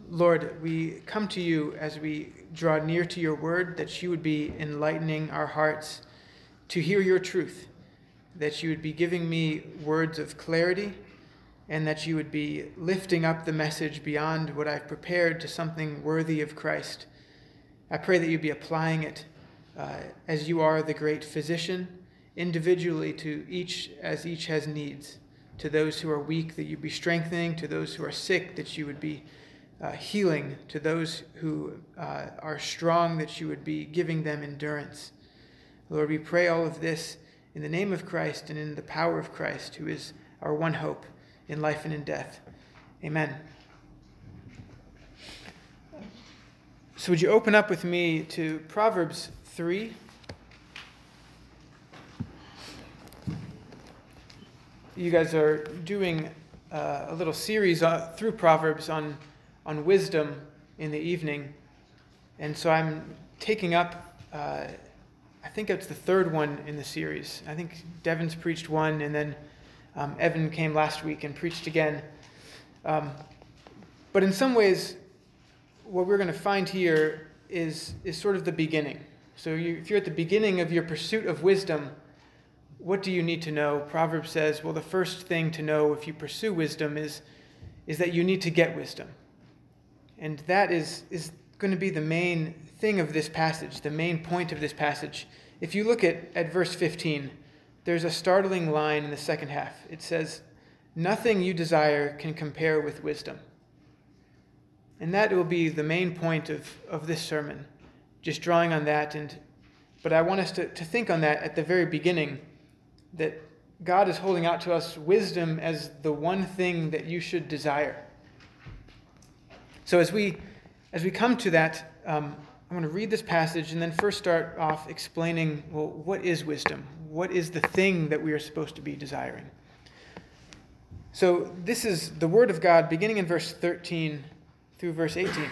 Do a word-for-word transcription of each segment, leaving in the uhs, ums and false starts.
Lord, we come to you as we draw near to your word, that you would be enlightening our hearts to hear your truth, that you would be giving me words of clarity, and that you would be lifting up the message beyond what I've prepared to something worthy of Christ. I pray that you'd be applying it uh, as you are the great physician, individually to each as each has needs. To those who are weak, that you'd be strengthening. To those who are sick, that you would be uh, healing. To those who uh, are strong, that you would be giving them endurance. Lord, we pray all of this in the name of Christ and in the power of Christ, who is our one hope in life and in death. Amen. So would you open up with me to Proverbs three? You guys are doing uh, a little series uh, through Proverbs on, on wisdom in the evening. And so I'm taking up, uh, I think it's the third one in the series. I think Devin's preached one, and then um, Evan came last week and preached again. Um, but in some ways, what we're going to find here is, is sort of the beginning. So you, if you're at the beginning of your pursuit of wisdom, what do you need to know? Proverbs says, well, the first thing to know if you pursue wisdom is, is that you need to get wisdom. And that is, is going to be the main thing of this passage, the main point of this passage. If you look at, at verse fifteen, there's a startling line in the second half. It says, nothing you desire can compare with wisdom. And that will be the main point of, of this sermon, just drawing on that. And but I want us to, to think on that at the very beginning, that God is holding out to us wisdom as the one thing that you should desire. So as we as we come to that, um, I want to read this passage and then first start off explaining, well, what is wisdom? What is the thing that we are supposed to be desiring? So this is the word of God beginning in verse thirteen through verse eighteen.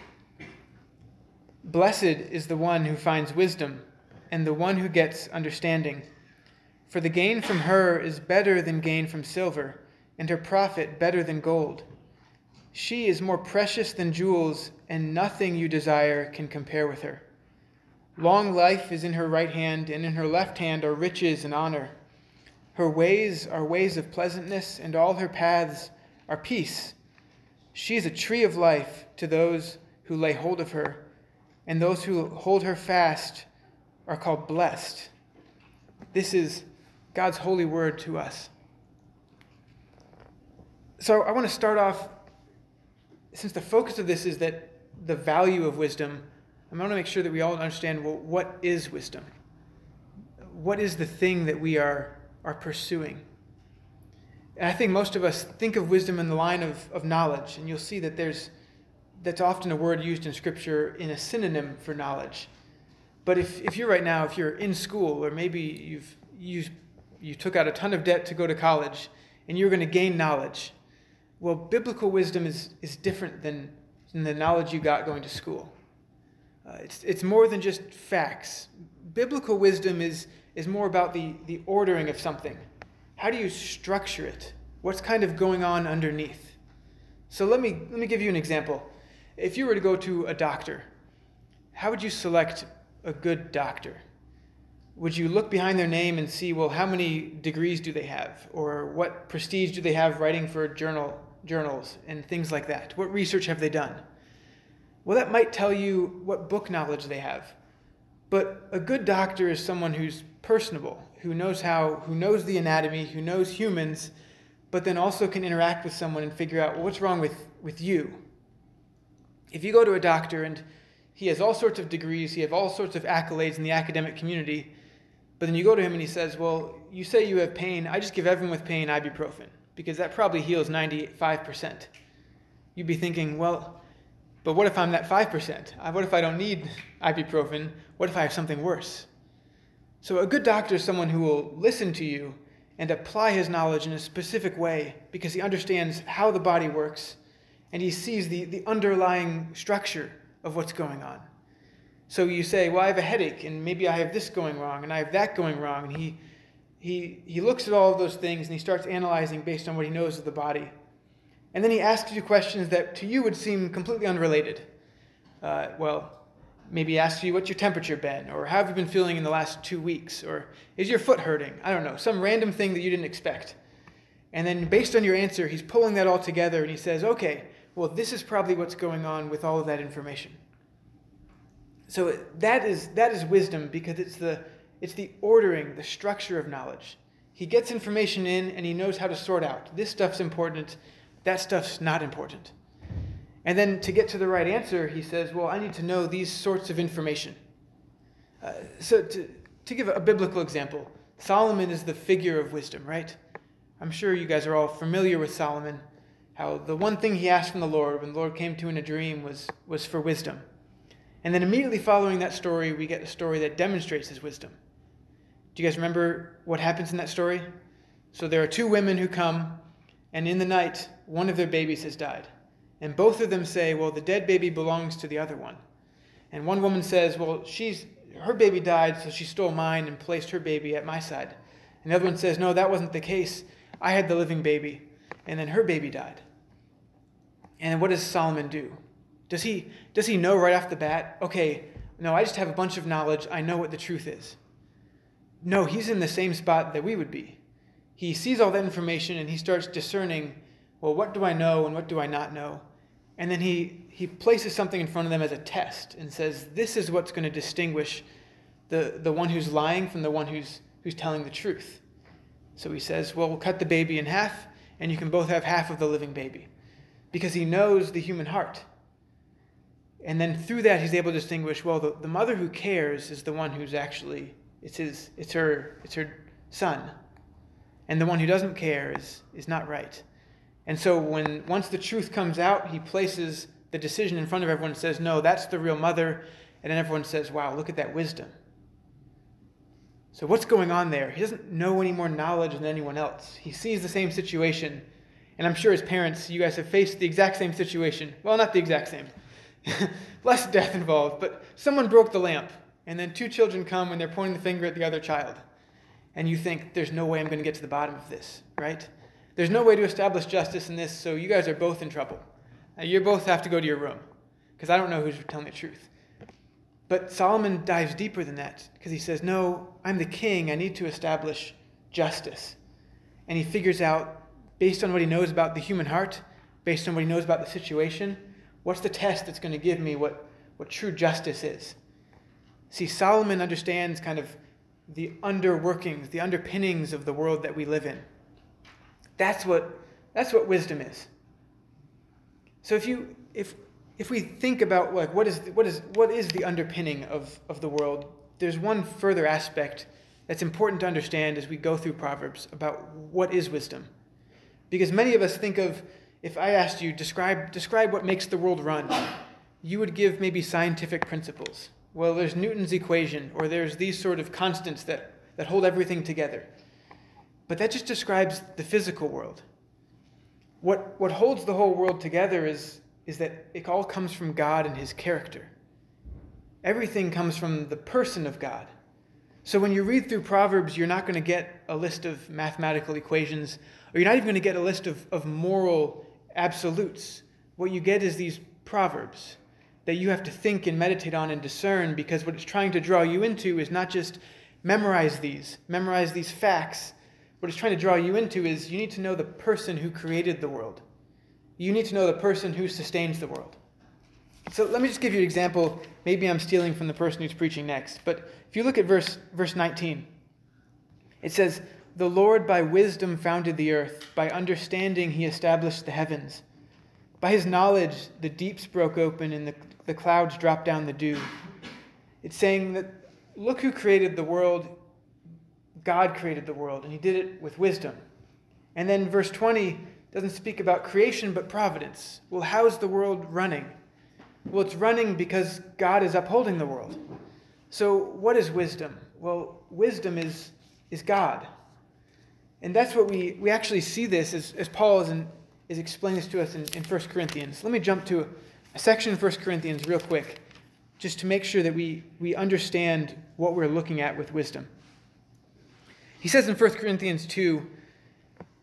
Blessed is the one who finds wisdom and the one who gets understanding. For the gain from her is better than gain from silver, and her profit better than gold. She is more precious than jewels, and nothing you desire can compare with her. Long life is in her right hand, and in her left hand are riches and honor. Her ways are ways of pleasantness, and all her paths are peace. She is a tree of life to those who lay hold of her, and those who hold her fast are called blessed. This is God's holy word to us. So I want to start off, since the focus of this is that the value of wisdom, I want to make sure that we all understand, well, what is wisdom? What is the thing that we are, are pursuing? And I think most of us think of wisdom in the line of, of knowledge, and you'll see that there's that's often a word used in Scripture in a synonym for knowledge. But if, if you're right now, if you're in school, or maybe you've you you took out a ton of debt to go to college, and you're going to gain knowledge, well, biblical wisdom is, is different than, than the knowledge you got going to school. Uh, it's it's more than just facts. Biblical wisdom is is more about the, the ordering of something. How do you structure it? What's kind of going on underneath? So let me let me give you an example. If you were to go to a doctor, how would you select a good doctor? Would you look behind their name and see, well, how many degrees do they have? Or what prestige do they have writing for journal journals and things like that? What research have they done? Well, that might tell you what book knowledge they have. But a good doctor is someone who's personable, who knows how, who knows the anatomy, who knows humans, but then also can interact with someone and figure out, well, what's wrong with, with you? If you go to a doctor and he has all sorts of degrees, he has all sorts of accolades in the academic community, but then you go to him and he says, well, you say you have pain, I just give everyone with pain ibuprofen, because that probably heals ninety-five percent. You'd be thinking, well, but what if I'm that five percent? What if I don't need ibuprofen? What if I have something worse? So a good doctor is someone who will listen to you and apply his knowledge in a specific way because he understands how the body works and he sees the, the underlying structure of what's going on. So you say, well, I have a headache and maybe I have this going wrong and I have that going wrong. And he he he looks at all of those things and he starts analyzing based on what he knows of the body. And then he asks you questions that to you would seem completely unrelated. Uh, well, maybe he asks you, what's your temperature been? Or how have you been feeling in the last two weeks? Or is your foot hurting? I don't know, some random thing that you didn't expect. And then based on your answer, he's pulling that all together and he says, okay, well, this is probably what's going on with all of that information. So that is that is wisdom, because it's the it's the ordering, the structure of knowledge. He gets information in and he knows how to sort out. This stuff's important, that stuff's not important. And then to get to the right answer, he says, well, I need to know these sorts of information. Uh, so to, to give a biblical example, Solomon is the figure of wisdom, right? I'm sure you guys are all familiar with Solomon, how the one thing he asked from the Lord when the Lord came to him in a dream was, was for wisdom. And then immediately following that story, we get a story that demonstrates his wisdom. Do you guys remember what happens in that story? So there are two women who come, and in the night, one of their babies has died. And both of them say, well, the dead baby belongs to the other one. And one woman says, well, she's her baby died, so she stole mine and placed her baby at my side. And the other one says, no, that wasn't the case. I had the living baby, and then her baby died. And what does Solomon do? Does he, does he know right off the bat, okay, no, I just have a bunch of knowledge, I know what the truth is? No, he's in the same spot that we would be. He sees all that information and he starts discerning, well, what do I know and what do I not know? And then he, he places something in front of them as a test and says, this is what's going to distinguish the, the one who's lying from the one who's, who's telling the truth. So he says, well, we'll cut the baby in half and you can both have half of the living baby. Because he knows the human heart. And then through that, he's able to distinguish, well, the, the mother who cares is the one who's actually, it's his, it's her, it's her son. And the one who doesn't care is, is not right. And so when once the truth comes out, he places the decision in front of everyone and says, no, that's the real mother. And then everyone says, wow, look at that wisdom. So what's going on there? He doesn't know any more knowledge than anyone else. He sees the same situation. And I'm sure as parents, you guys have faced the exact same situation. Well, not the exact same. Less death involved, but someone broke the lamp, and then two children come and they're pointing the finger at the other child. And you think, there's no way I'm going to get to the bottom of this, right? There's no way to establish justice in this, so you guys are both in trouble. Now, you both have to go to your room, because I don't know who's telling the truth. But Solomon dives deeper than that, because he says, no, I'm the king, I need to establish justice. And he figures out, based on what he knows about the human heart, based on what he knows about the situation, what's the test that's going to give me what, what true justice is? See, Solomon understands kind of the underworkings, the underpinnings of the world that we live in. That's what, that's what wisdom is. So if you if if we think about like what is what is what is the underpinning of, of the world, there's one further aspect that's important to understand as we go through Proverbs about what is wisdom. Because many of us think of, if I asked you, describe describe what makes the world run, you would give maybe scientific principles. Well, there's Newton's equation, or there's these sort of constants that, that hold everything together. But that just describes the physical world. What what holds the whole world together is, is that it all comes from God and his character. Everything comes from the person of God. So when you read through Proverbs, you're not going to get a list of mathematical equations, or you're not even going to get a list of, of moral absolutes. What you get is these proverbs that you have to think and meditate on and discern, because what it's trying to draw you into is not just memorize these, memorize these facts. What it's trying to draw you into is you need to know the person who created the world. You need to know the person who sustains the world. So let me just give you an example. Maybe I'm stealing from the person who's preaching next. But if you look at verse, verse nineteen, it says, "The Lord by wisdom founded the earth. By understanding he established the heavens. By his knowledge the deeps broke open and the, the clouds dropped down the dew." It's saying that look who created the world. God created the world, and he did it with wisdom. And then verse twenty doesn't speak about creation, but providence. Well, how is the world running? Well, it's running because God is upholding the world. So what is wisdom? Well, wisdom is, is God. And that's what we, we actually see this as, as Paul is, in, is explaining this to us in, in First Corinthians. Let me jump to a, a section in First Corinthians real quick, just to make sure that we, we understand what we're looking at with wisdom. He says in First Corinthians two,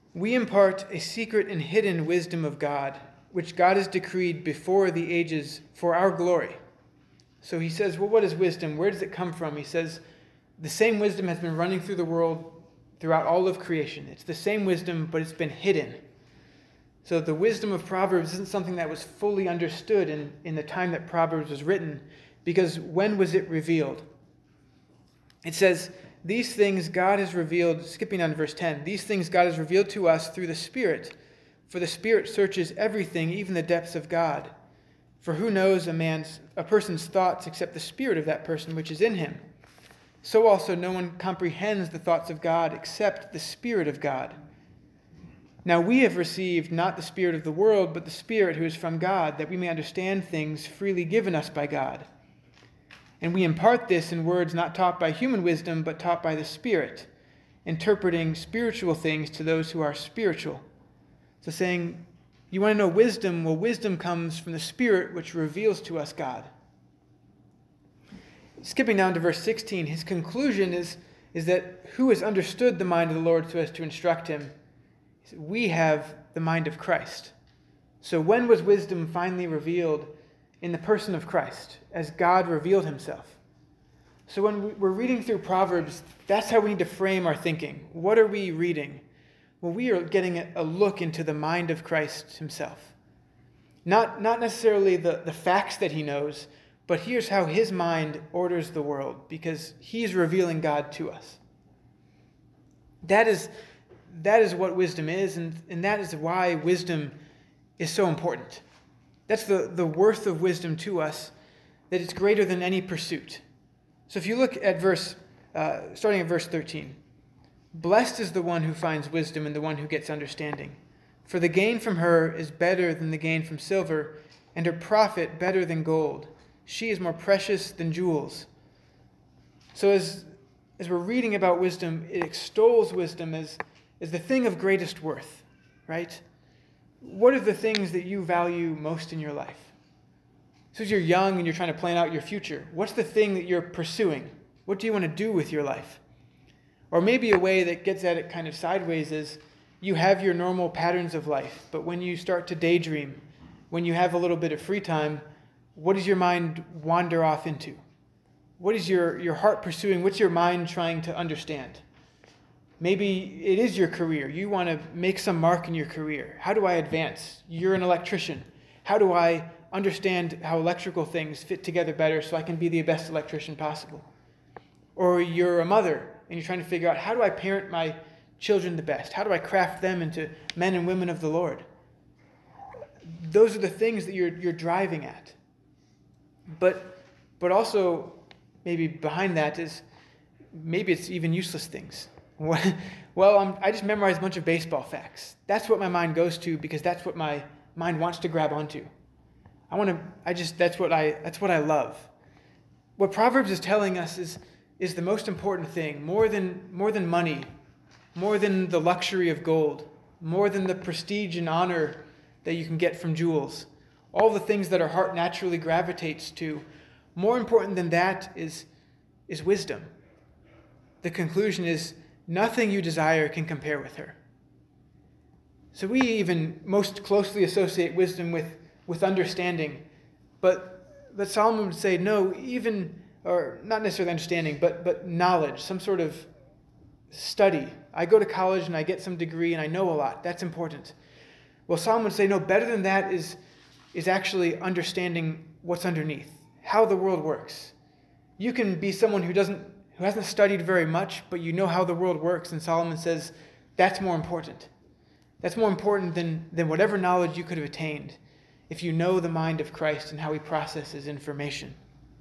We impart a secret and hidden wisdom of God, which God has decreed before the ages for our glory. So he says, well, what is wisdom? Where does it come from? He says, the same wisdom has been running through the world throughout all of creation. It's the same wisdom, but it's been hidden. So the wisdom of Proverbs isn't something that was fully understood in, in the time that Proverbs was written, because when was it revealed? It says, these things God has revealed, skipping on verse ten, these things God has revealed to us through the Spirit, for the Spirit searches everything, even the depths of God. For who knows a man's, a person's thoughts except the spirit of that person which is in him? So also no one comprehends the thoughts of God except the Spirit of God. Now we have received not the spirit of the world, but the Spirit who is from God, that we may understand things freely given us by God. And we impart this in words not taught by human wisdom, but taught by the Spirit, interpreting spiritual things to those who are spiritual. So saying, you want to know wisdom? Well, wisdom comes from the Spirit, which reveals to us God. Skipping down to verse sixteen, his conclusion is, is that who has understood the mind of the Lord so as to instruct him? We have the mind of Christ. So when was wisdom finally revealed? In the person of Christ, as God revealed himself. So when we're reading through Proverbs, that's how we need to frame our thinking. What are we reading? Well, we are getting a look into the mind of Christ himself. Not, not necessarily the, the facts that he knows, but here's how his mind orders the world, because he's revealing God to us. That is, that is what wisdom is, and, and that is why wisdom is so important. That's the, the worth of wisdom to us, that it's greater than any pursuit. So if you look at verse, uh, starting at verse thirteen, blessed is the one who finds wisdom and the one who gets understanding. For the gain from her is better than the gain from silver, and her profit better than gold. She is more precious than jewels. So as, as we're reading about wisdom, it extols wisdom as, as the thing of greatest worth, right? What are the things that you value most in your life? So as you're young and you're trying to plan out your future, what's the thing that you're pursuing? What do you want to do with your life? Or maybe a way that gets at it kind of sideways is you have your normal patterns of life, but when you start to daydream, when you have a little bit of free time, what does your mind wander off into? What is your, your heart pursuing? What's your mind trying to understand? Maybe it is your career. You want to make some mark in your career. How do I advance? You're an electrician. How do I understand how electrical things fit together better so I can be the best electrician possible? Or you're a mother and you're trying to figure out, how do I parent my children the best? How do I craft them into men and women of the Lord? Those are the things that you're you're driving at. But but also maybe behind that is maybe it's even useless things. Well, I'm, I just memorized a bunch of baseball facts. That's what my mind goes to because that's what my mind wants to grab onto. I want to. I just that's what I that's what I love. What Proverbs is telling us is is the most important thing, more than more than money, more than the luxury of gold, more than the prestige and honor that you can get from jewels. All the things that our heart naturally gravitates to. More important than that is is wisdom. The conclusion is, nothing you desire can compare with her. So we even most closely associate wisdom with, with understanding. But, but Solomon would say, no, even, or not necessarily understanding, but, but knowledge, some sort of study. I go to college and I get some degree and I know a lot. That's important. Well, Solomon would say, no, better than that is, is actually understanding what's underneath, how the world works. You can be someone who doesn't who hasn't studied very much, but you know how the world works, and Solomon says that's more important. That's more important than, than whatever knowledge you could have attained if you know the mind of Christ and how he processes information.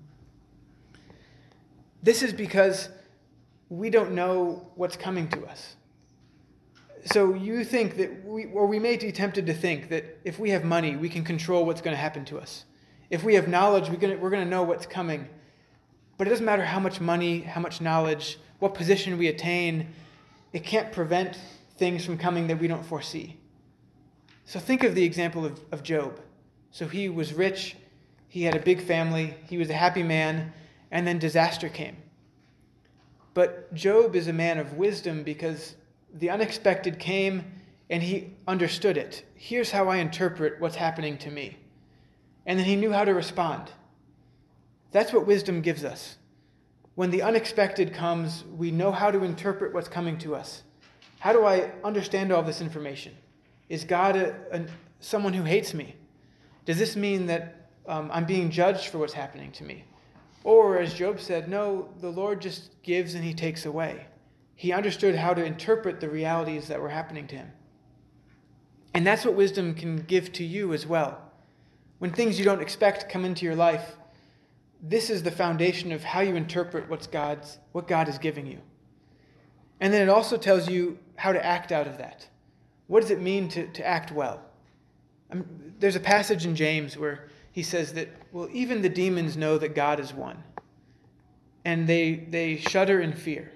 This is because we don't know what's coming to us. So you think that, we, or we may be tempted to think that if we have money, we can control what's going to happen to us. If we have knowledge, we're going to, we're going to know what's coming. But it doesn't matter how much money, how much knowledge, what position we attain, it can't prevent things from coming that we don't foresee. So think of the example of, of Job. So he was rich, he had a big family, he was a happy man, and then disaster came. But Job is a man of wisdom because the unexpected came and he understood it. Here's how I interpret what's happening to me. And then he knew how to respond. That's what wisdom gives us. When the unexpected comes, we know how to interpret what's coming to us. How do I understand all this information? Is God a, a, someone who hates me? Does this mean that um, I'm being judged for what's happening to me? Or, as Job said, no, the Lord just gives and he takes away. He understood how to interpret the realities that were happening to him. And that's what wisdom can give to you as well. When things you don't expect come into your life, this is the foundation of how you interpret what's God's, what God is giving you. And then it also tells you how to act out of that. What does it mean to, to act well? Um, there's a passage in James where he says that, well, even the demons know that God is one. And they, they shudder in fear.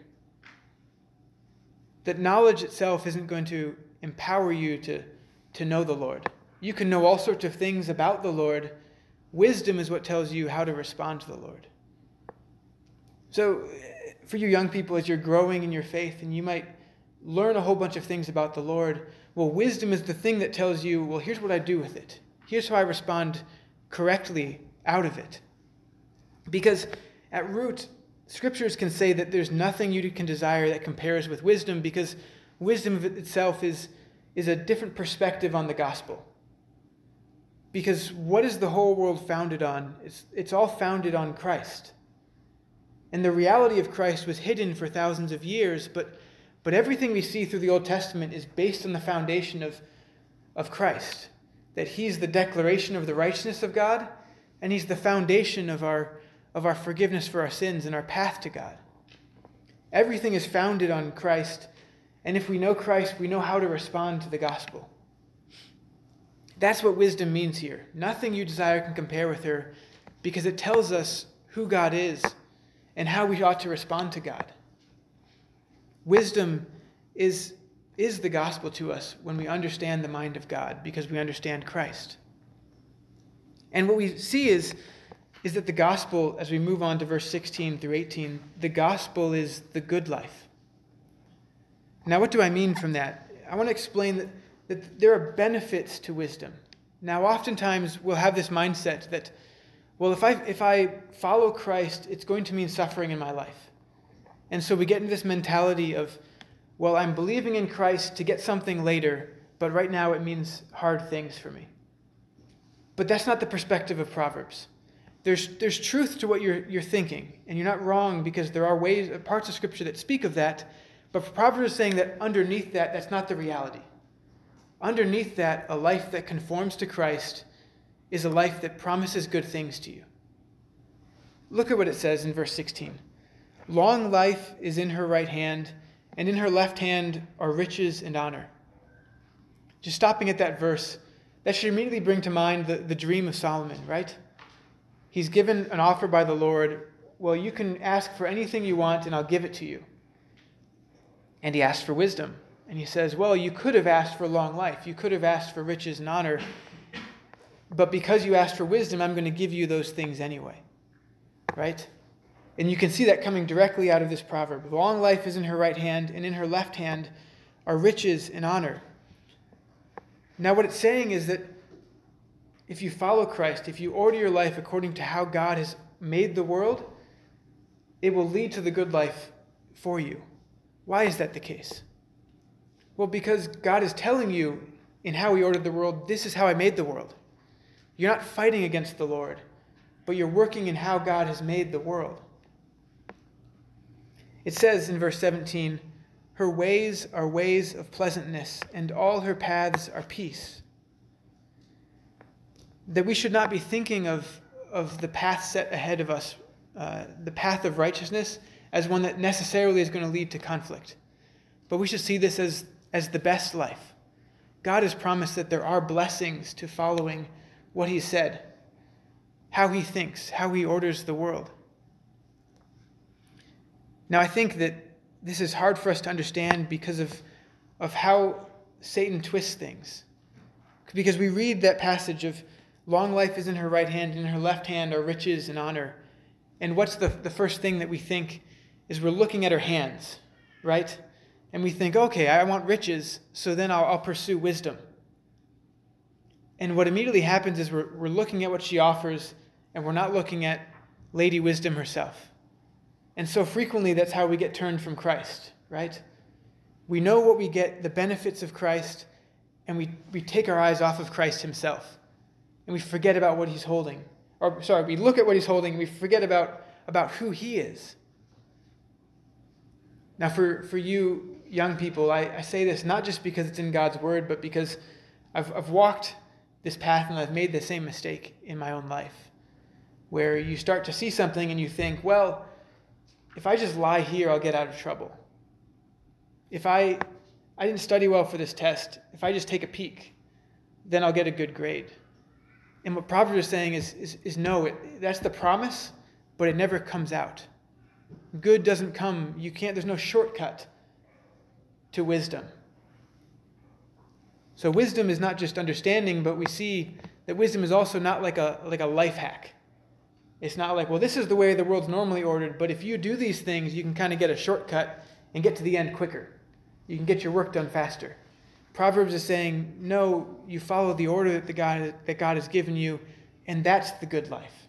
That knowledge itself isn't going to empower you to, to know the Lord. You can know all sorts of things about the Lord. Wisdom is what tells you how to respond to the Lord. So for you young people, as you're growing in your faith and you might learn a whole bunch of things about the Lord, well, wisdom is the thing that tells you, well, here's what I do with it. Here's how I respond correctly out of it. Because at root, scriptures can say that there's nothing you can desire that compares with wisdom, because wisdom of itself is, is a different perspective on the gospel. Because what is the whole world founded on? It's, it's all founded on Christ. And the reality of Christ was hidden for thousands of years, but, but everything we see through the Old Testament is based on the foundation of, of Christ. That he's the declaration of the righteousness of God, and he's the foundation of our, of our forgiveness for our sins and our path to God. Everything is founded on Christ, and if we know Christ, we know how to respond to the gospel. That's what wisdom means here. Nothing you desire can compare with her, because it tells us who God is and how we ought to respond to God. Wisdom is, is the gospel to us when we understand the mind of God, because we understand Christ. And what we see is, is that the gospel, as we move on to verse sixteen through eighteen, the gospel is the good life. Now, what do I mean from that? I want to explain that that there are benefits to wisdom. Now, oftentimes we'll have this mindset that, well, if I if I follow Christ, it's going to mean suffering in my life. And so we get into this mentality of, well, I'm believing in Christ to get something later, but right now it means hard things for me. But that's not the perspective of Proverbs. There's there's truth to what you're you're thinking, and you're not wrong, because there are ways, parts of Scripture that speak of that, but Proverbs is saying that underneath that, that's not the reality. Underneath that, a life that conforms to Christ is a life that promises good things to you. Look at what it says in verse sixteen. Long life is in her right hand, and in her left hand are riches and honor. Just stopping at that verse, that should immediately bring to mind the, the dream of Solomon, right? He's given an offer by the Lord. Well, you can ask for anything you want, and I'll give it to you. And he asked for wisdom. And he says, well, you could have asked for long life. You could have asked for riches and honor. But because you asked for wisdom, I'm going to give you those things anyway. Right? And you can see that coming directly out of this proverb. Long life is in her right hand, and in her left hand are riches and honor. Now what it's saying is that if you follow Christ, if you order your life according to how God has made the world, it will lead to the good life for you. Why is that the case? Well, because God is telling you in how he ordered the world, this is how I made the world. You're not fighting against the Lord, but you're working in how God has made the world. It says in verse seventeen, her ways are ways of pleasantness, and all her paths are peace. That we should not be thinking of, of the path set ahead of us, uh, the path of righteousness, as one that necessarily is going to lead to conflict. But we should see this as as the best life. God has promised that there are blessings to following what he said, how he thinks, how he orders the world. Now, I think that this is hard for us to understand because of, of how Satan twists things. Because we read that passage of long life is in her right hand, and in her left hand are riches and honor. And what's the, the first thing that we think is we're looking at her hands, right? And we think, okay, I want riches, so then I'll, I'll pursue wisdom. And what immediately happens is we're, we're looking at what she offers, and we're not looking at Lady Wisdom herself. And so frequently that's how we get turned from Christ, right? We know what we get, the benefits of Christ, and we, we take our eyes off of Christ himself. And we forget about what he's holding. Or, sorry, we look at what he's holding, and we forget about, about who he is. Now, for, for you young people, I, I say this not just because it's in God's word, but because I've, I've walked this path and I've made the same mistake in my own life, where you start to see something and you think, well, if I just lie here, I'll get out of trouble. If I, I didn't study well for this test, if I just take a peek, then I'll get a good grade. And what Proverbs is saying is, is, is no, it, that's the promise, but it never comes out. Good doesn't come, you can't, there's no shortcut to wisdom. So wisdom is not just understanding, but we see that wisdom is also not like a like a life hack. It's not like, well, this is the way the world's normally ordered, but if you do these things, you can kind of get a shortcut and get to the end quicker. You can get your work done faster. Proverbs is saying, no, you follow the order that the God that God has given you, and that's the good life.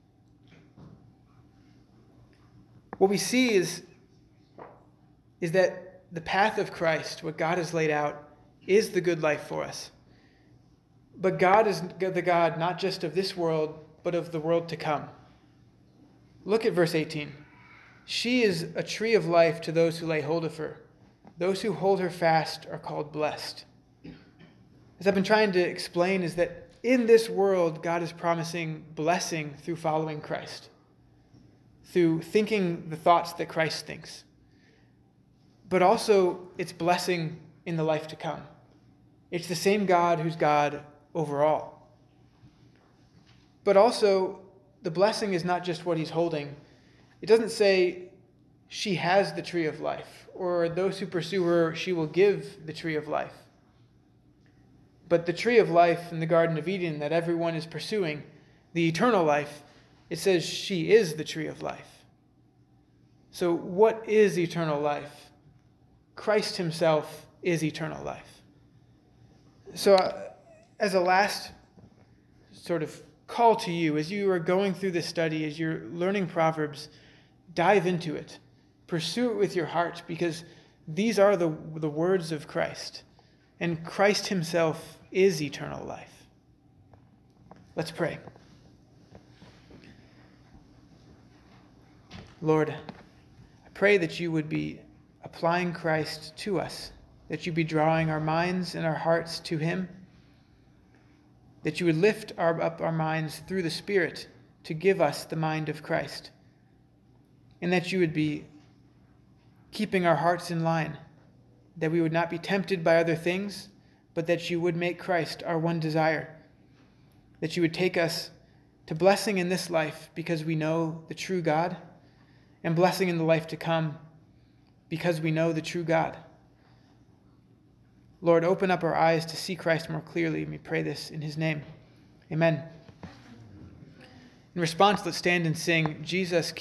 What we see is, is that the path of Christ, what God has laid out, is the good life for us. But God is the God not just of this world, but of the world to come. Look at verse eighteen. She is a tree of life to those who lay hold of her. Those who hold her fast are called blessed. As I've been trying to explain, is that in this world, God is promising blessing through following Christ, through thinking the thoughts that Christ thinks. But also, it's blessing in the life to come. It's the same God who's God over all. But also, the blessing is not just what he's holding. It doesn't say she has the tree of life, or those who pursue her, she will give the tree of life. But the tree of life in the Garden of Eden that everyone is pursuing, the eternal life, it says she is the tree of life. So what is eternal life? Christ himself is eternal life. So uh, as a last sort of call to you, as you are going through this study, as you're learning Proverbs, dive into it. Pursue it with your heart, because these are the, the words of Christ. And Christ himself is eternal life. Let's pray. Lord, I pray that you would be applying Christ to us, that you be drawing our minds and our hearts to him, that you would lift our, up our minds through the Spirit to give us the mind of Christ, and that you would be keeping our hearts in line, that we would not be tempted by other things, but that you would make Christ our one desire, that you would take us to blessing in this life because we know the true God, and blessing in the life to come because we know the true God. Lord, open up our eyes to see Christ more clearly, and we pray this in his name. Amen. In response, let's stand and sing, Jesus,